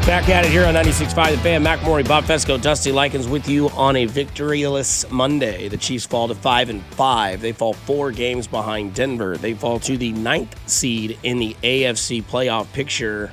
Back at it here on 96.5 The Fan. Mac Morey, Bob Fesco, Dusty Likens with you on a victoryless Monday. The Chiefs fall to 5-5. They fall 4 games behind Denver. They fall to the 9th seed in the AFC playoff picture.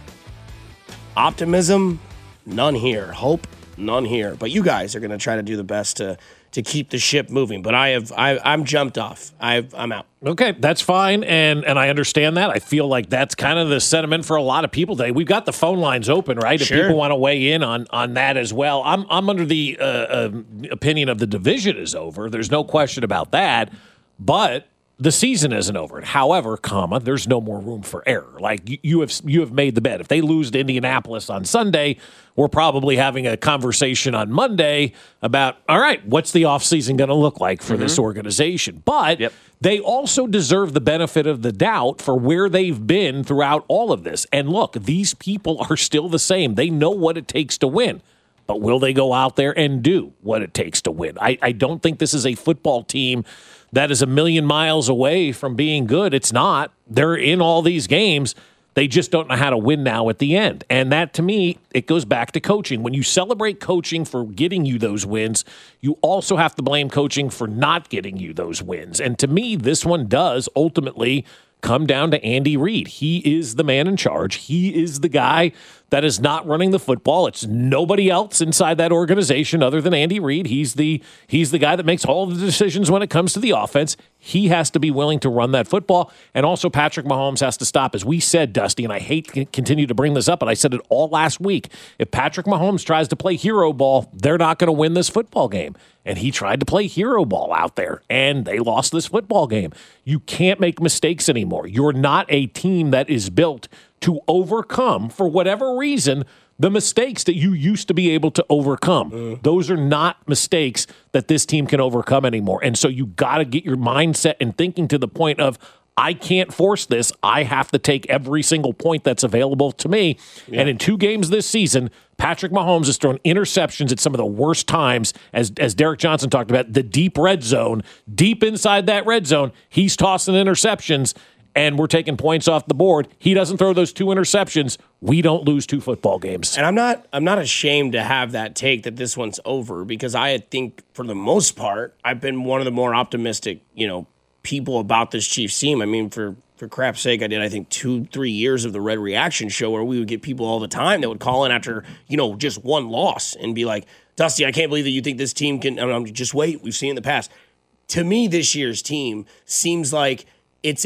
Optimism, none here. Hope, none here. But you guys are going to try to do the best to keep the ship moving. But I'm jumped off. I'm out. Okay, that's fine, and I understand that. I feel like that's kind of the sentiment for a lot of people today. We've got the phone lines open, right? If people want to weigh in on that as well. I'm under the opinion of the division is over. There's no question about that, but the season isn't over. However, there's no more room for error. Like you have made the bet. If they lose to Indianapolis on Sunday, we're probably having a conversation on Monday about, all right, what's the offseason going to look like for this organization? But they also deserve the benefit of the doubt for where they've been throughout all of this. And look, these people are still the same. They know what it takes to win. But will they go out there and do what it takes to win? I don't think this is a football team that is a million miles away from being good. It's not. They're in all these games. They just don't know how to win now at the end. And that, to me, it goes back to coaching. When you celebrate coaching for getting you those wins, you also have to blame coaching for not getting you those wins. And to me, this one does ultimately come down to Andy Reid. He is the man in charge. He is the guy that is not running the football. It's nobody else inside that organization other than Andy Reid. He's the guy that makes all the decisions when it comes to the offense. He has to be willing to run that football. And also Patrick Mahomes has to stop. As we said, Dusty, and I hate to continue to bring this up, but I said it all last week. If Patrick Mahomes tries to play hero ball, they're not going to win this football game. And he tried to play hero ball out there, and they lost this football game. You can't make mistakes anymore. You're not a team that is built to overcome, for whatever reason, the mistakes that you used to be able to overcome. Those are not mistakes that this team can overcome anymore. And so you got to get your mindset and thinking to the point of, I can't force this. I have to take every single point that's available to me. Yeah. And in 2 games this season, Patrick Mahomes has thrown interceptions at some of the worst times, as Derek Johnson talked about, the deep red zone. Deep inside that red zone, he's tossing interceptions, and we're taking points off the board. He doesn't throw those 2 interceptions. We don't lose 2 football games. And I'm not ashamed to have that take that this one's over, because I think for the most part, I've been one of the more optimistic, people about this Chiefs team. I mean, for crap's sake, I did, I think, 2-3 years of the Red Reaction show where we would get people all the time that would call in after, just one loss and be like, Dusty, I can't believe that you think this team can, just wait. We've seen in the past. To me, this year's team seems like it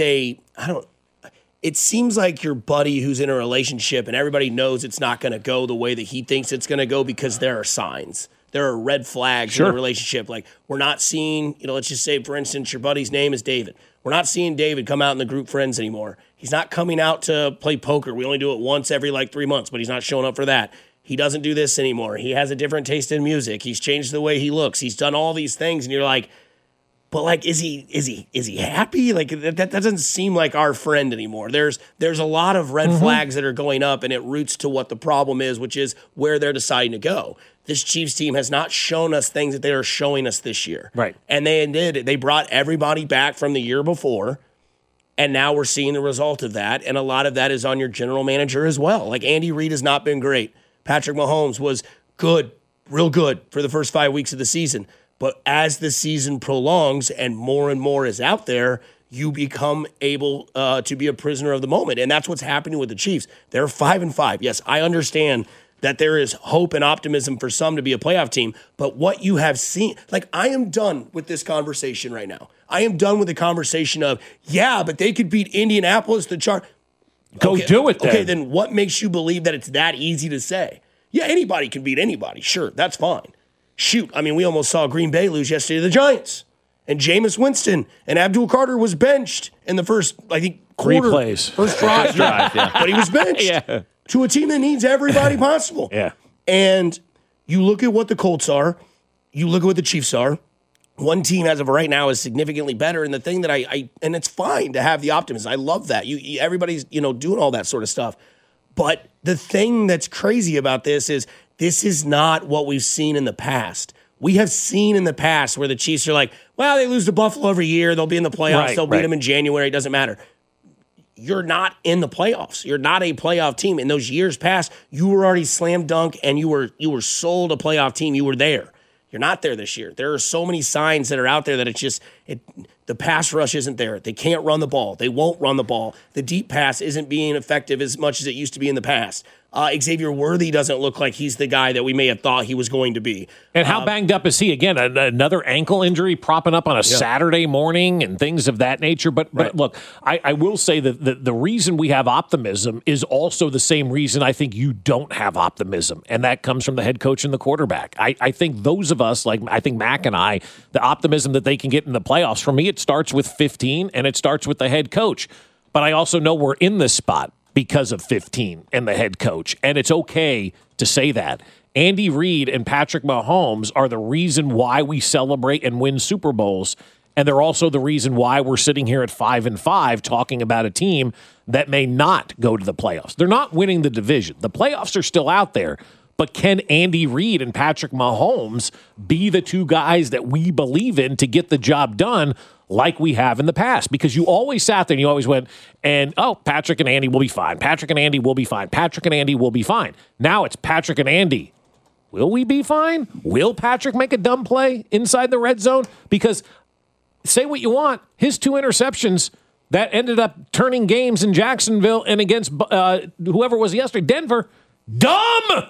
seems like your buddy who's in a relationship and everybody knows it's not going to go the way that he thinks it's going to go because there are signs. There are red flags in the relationship. Like, we're not seeing, let's just say, for instance, your buddy's name is David. We're not seeing David come out in the group friends anymore. He's not coming out to play poker. We only do it once every 3 months, but he's not showing up for that. He doesn't do this anymore. He has a different taste in music. He's changed the way he looks. He's done all these things, and you're like, but is he happy? Like, that doesn't seem like our friend anymore. There's a lot of red flags that are going up, and it roots to what the problem is, which is where they're deciding to go. This Chiefs team has not shown us things that they are showing us this year. Right. And they did. They brought everybody back from the year before, and now we're seeing the result of that, and a lot of that is on your general manager as well. Like, Andy Reid has not been great. Patrick Mahomes was good, real good for the first 5 weeks of the season. But as the season prolongs and more is out there, you become able to be a prisoner of the moment. And that's what's happening with the Chiefs. They're 5-5. Yes, I understand that there is hope and optimism for some to be a playoff team. But what you have seen, I am done with this conversation right now. I am done with the conversation of, but they could beat Indianapolis, the Chargers. Do it then. Okay, then what makes you believe that it's that easy to say? Yeah, anybody can beat anybody. Sure, that's fine. Shoot, I mean, we almost saw Green Bay lose yesterday to the Giants. And Jameis Winston and Abdul Carter was benched in the first, quarter. 3 plays. First drive. But he was benched to a team that needs everybody possible. Yeah. And you look at what the Colts are. You look at what the Chiefs are. One team as of right now is significantly better. And the thing that and it's fine to have the optimism. I love that. Everybody's, doing all that sort of stuff. But the thing that's crazy about this is not what we've seen in the past. We have seen in the past where the Chiefs are like, well, they lose to Buffalo every year. They'll be in the playoffs. They'll beat them in January. It doesn't matter. you're not in the playoffs. You're not a playoff team. In those years past, you were already slam dunk and you were sold a playoff team. You were there. You're not there this year. There are so many signs that are out there that the pass rush isn't there. They can't run the ball. They won't run the ball. The deep pass isn't being effective as much as it used to be in the past. Xavier Worthy doesn't look like he's the guy that we may have thought he was going to be. And how banged up is he? Again, another ankle injury propping up on a Saturday morning and things of that nature. But look, I will say that the reason we have optimism is also the same reason I think you don't have optimism, and that comes from the head coach and the quarterback. I think those of us, like I think Mac and I, the optimism that they can get in the playoffs, for me, it starts with 15, and it starts with the head coach. But I also know we're in this spot because of 15 and the head coach. And it's okay to say that. Andy Reid and Patrick Mahomes are the reason why we celebrate and win Super Bowls. And they're also the reason why we're sitting here at 5-5 talking about a team that may not go to the playoffs. They're not winning the division. The playoffs are still out there. But can Andy Reid and Patrick Mahomes be the two guys that we believe in to get the job done like we have in the past? Because you always sat there and you always went, Patrick and Andy will be fine. Patrick and Andy will be fine. Patrick and Andy will be fine. Now it's Patrick and Andy. Will we be fine? Will Patrick make a dumb play inside the red zone? Because say what you want, his 2 interceptions that ended up turning games in Jacksonville and against whoever was yesterday, Denver, dumb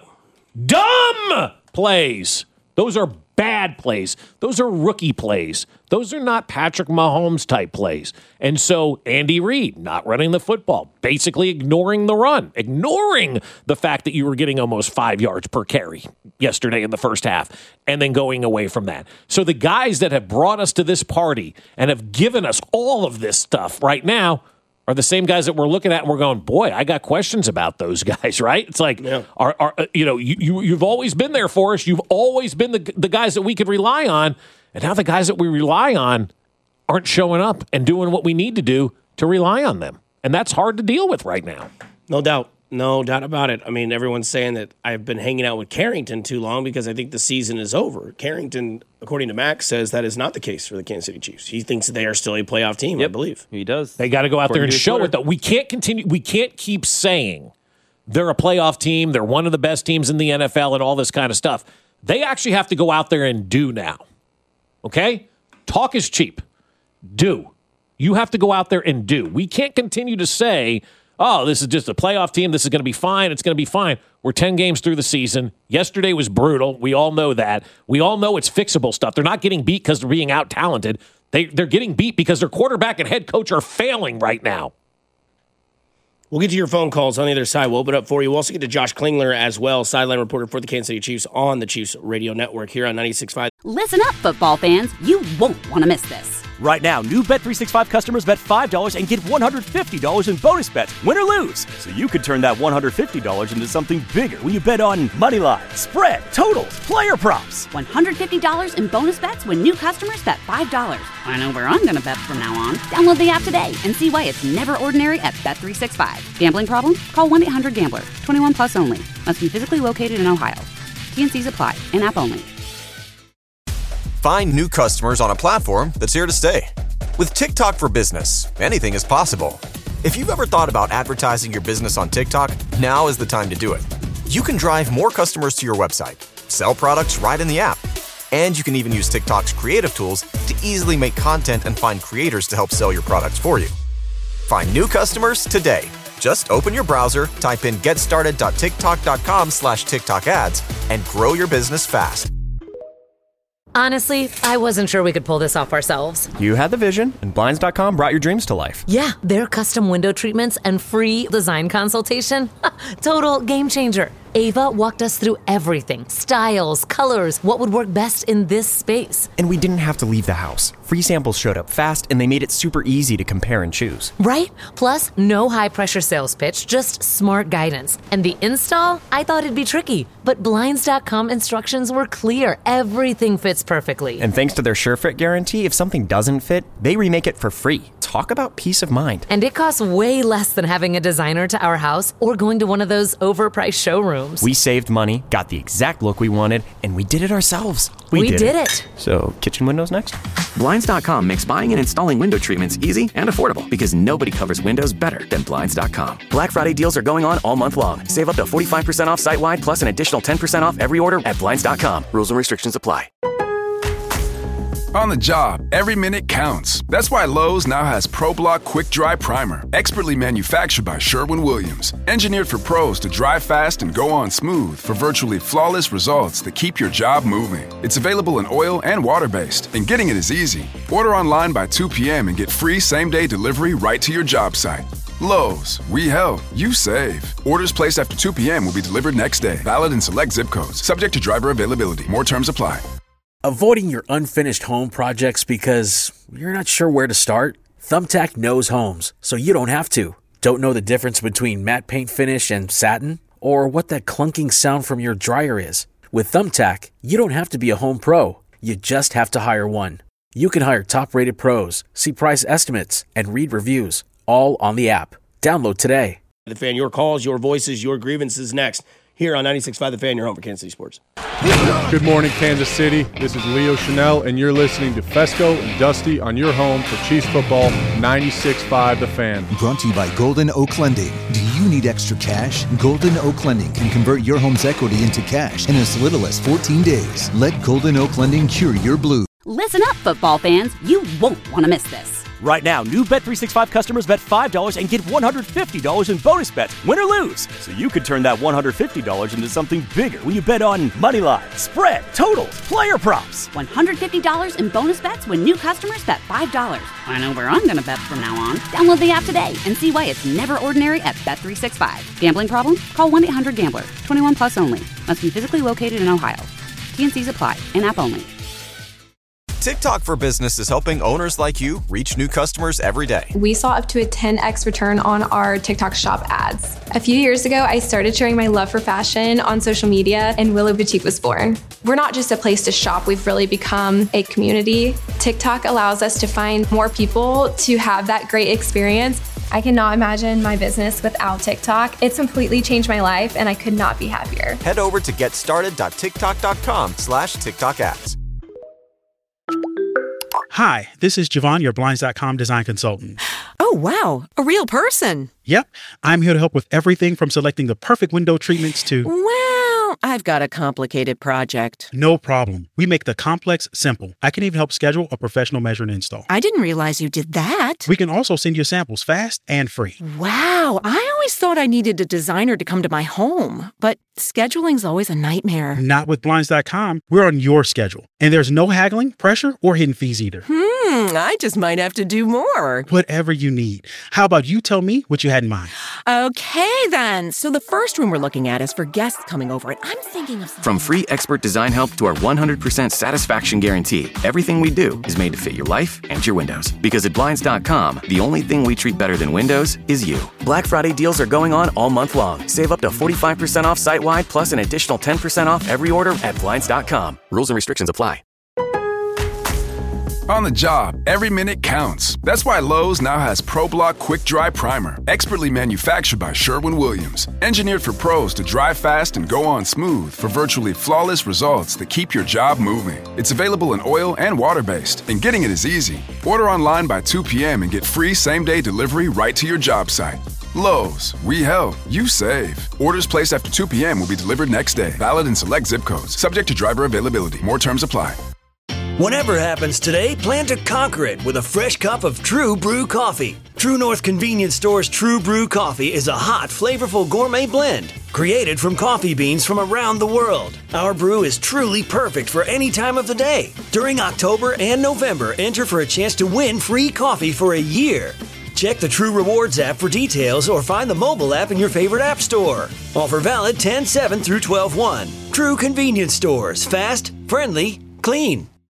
plays. Those are bad plays. Those are rookie plays. Those are not Patrick Mahomes type plays. And so Andy Reid not running the football, basically ignoring the run, ignoring the fact that you were getting almost 5 yards per carry yesterday in the first half, and then going away from that. So the guys that have brought us to this party and have given us all of this stuff right now are the same guys that we're looking at and we're going, boy, I got questions about those guys, right? It's like, you've always been there for us. You've always been the guys that we could rely on. And now the guys that we rely on aren't showing up and doing what we need to do to rely on them. And that's hard to deal with right now. No doubt. No doubt about it. I mean, everyone's saying that I've been hanging out with Carrington too long because I think the season is over. Carrington, according to Max, says that is not the case for the Kansas City Chiefs. He thinks they are still a playoff team, I believe. He does. They got to go out there and show it, though. We can't continue. We can't keep saying they're a playoff team, they're one of the best teams in the NFL and all this kind of stuff. They actually have to go out there and do now. Okay? Talk is cheap. Do. You have to go out there and do. We can't continue to say, oh, this is just a playoff team. This is going to be fine. It's going to be fine. We're 10 games through the season. Yesterday was brutal. We all know that. We all know it's fixable stuff. They're not getting beat because they're being out-talented. They're getting beat because their quarterback and head coach are failing right now. We'll get to your phone calls on the other side. We'll open up for you. We'll also get to Josh Klingler as well, sideline reporter for the Kansas City Chiefs on the Chiefs Radio Network here on 96.5. Listen up, football fans. You won't want to miss this. Right now, new Bet365 customers bet $5 and get $150 in bonus bets, win or lose. So you could turn that $150 into something bigger when you bet on money line, spread, totals, player props. $150 in bonus bets when new customers bet $5. I know where I'm going to bet from now on. Download the app today and see why it's never ordinary at Bet365. Gambling problem? Call 1-800-GAMBLER. 21 plus only. Must be physically located in Ohio. T&Cs apply. In-app only. Find new customers on a platform that's here to stay. With TikTok for Business, anything is possible. If you've ever thought about advertising your business on TikTok, now is the time to do it. You can drive more customers to your website, sell products right in the app, and you can even use TikTok's creative tools to easily make content and find creators to help sell your products for you. Find new customers today. Just open your browser, type in getstarted.tiktok.com/TikTok ads, and grow your business fast. Honestly, I wasn't sure we could pull this off ourselves. You had the vision, and Blinds.com brought your dreams to life. Yeah, their custom window treatments and free design consultation. Total game changer. Ava walked us through everything. Styles, colors, what would work best in this space. And we didn't have to leave the house. Free samples showed up fast, and they made it super easy to compare and choose. Right? Plus, no high-pressure sales pitch, just smart guidance. And the install? I thought it'd be tricky. But Blinds.com instructions were clear. Everything fits perfectly. And thanks to their SureFit guarantee, if something doesn't fit, they remake it for free. Talk about peace of mind. And it costs way less than having a designer to our house or going to one of those overpriced showrooms. We saved money, got the exact look we wanted, and we did it ourselves. We did it. So, kitchen windows next? Blinds.com makes buying and installing window treatments easy and affordable because nobody covers windows better than Blinds.com. Black Friday deals are going on all month long. Save up to 45% off site-wide plus an additional 10% off every order at Blinds.com. Rules and restrictions apply. On the job, every minute counts. That's why Lowe's now has ProBlock Quick Dry Primer, expertly manufactured by Sherwin-Williams. Engineered for pros to dry fast and go on smooth for virtually flawless results that keep your job moving. It's available in oil and water-based, and getting it is easy. Order online by 2 p.m. and get free same-day delivery right to your job site. Lowe's, we help, you save. Orders placed after 2 p.m. will be delivered next day. Valid in select zip codes. Subject to driver availability. More terms apply. Avoiding your unfinished home projects because you're not sure where to start? Thumbtack knows homes, so you don't have to. Don't know the difference between matte paint finish and satin? Or what that clunking sound from your dryer is? With Thumbtack, you don't have to be a home pro. You just have to hire one. You can hire top-rated pros, see price estimates, and read reviews, all on the app. Download today. The Fan, your calls, your voices, your grievances next. Here on 96.5 The Fan, your home for Kansas City Sports. Good morning, Kansas City. This is Leo Chanel, and you're listening to Fesco and Dusty on your home for Chiefs football, 96.5 The Fan. Brought to you by Golden Oak Lending. Do you need extra cash? Golden Oak Lending can convert your home's equity into cash in as little as 14 days. Let Golden Oak Lending cure your blue. Listen up, football fans. You won't want to miss this. Right now, new Bet365 customers bet $5 and get $150 in bonus bets, win or lose. So you could turn that $150 into something bigger when you bet on money line, spread, totals, player props. $150 in bonus bets when new customers bet $5. I know where I'm going to bet from now on. Download the app today and see why it's never ordinary at Bet365. Gambling problem? Call 1-800-GAMBLER. 21 plus only. Must be physically located in Ohio. T&Cs apply. In-app only. TikTok for Business is helping owners like you reach new customers every day. We saw up to a 10x return on our TikTok shop ads. A few years ago, I started sharing my love for fashion on social media, and Willow Boutique was born. We're not just a place to shop, we've really become a community. TikTok allows us to find more people to have that great experience. I cannot imagine my business without TikTok. It's completely changed my life, and I could not be happier. Head over to getstarted.tiktok.com/TikTok ads. Hi, this is Javon, your Blinds.com design consultant. Oh, wow. A real person. Yep. I'm here to help with everything from selecting the perfect window treatments to... Well, I've got a complicated project. No problem. We make the complex simple. I can even help schedule a professional measure and install. I didn't realize you did that. We can also send you samples fast and free. Wow. I always thought I needed a designer to come to my home, but scheduling's always a nightmare. Not with Blinds.com. We're on your schedule. And there's no haggling, pressure, or hidden fees either. I just might have to do more. Whatever you need. How about you tell me what you had in mind? Okay, then. So the first room we're looking at is for guests coming over, and I'm thinking of something. From free expert design help to our 100% satisfaction guarantee, everything we do is made to fit your life and your windows. Because at Blinds.com, the only thing we treat better than windows is you. Black Friday deals are going on all month long. Save up to 45% off site-wide plus an additional 10% off every order at Blinds.com. Rules and restrictions apply. On the job, every minute counts. That's why Lowe's now has ProBlock Quick Dry Primer, expertly manufactured by Sherwin-Williams. Engineered for pros to dry fast and go on smooth for virtually flawless results that keep your job moving. It's available in oil and water-based, and getting it is easy. Order online by 2 p.m. and get free same-day delivery right to your job site. Lowe's, we help, you save. Orders placed after 2 p.m. will be delivered next day. Valid in select zip codes. Subject to driver availability. More terms apply. Whatever happens today, plan to conquer it with a fresh cup of True Brew coffee. True North Convenience Store's True Brew coffee is a hot, flavorful gourmet blend created from coffee beans from around the world. Our brew is truly perfect for any time of the day. During October and November, enter for a chance to win free coffee for a year. Check the True Rewards app for details or find the mobile app in your favorite app store. Offer valid 10/7 through 12/1. True Convenience Stores. Fast, friendly, clean.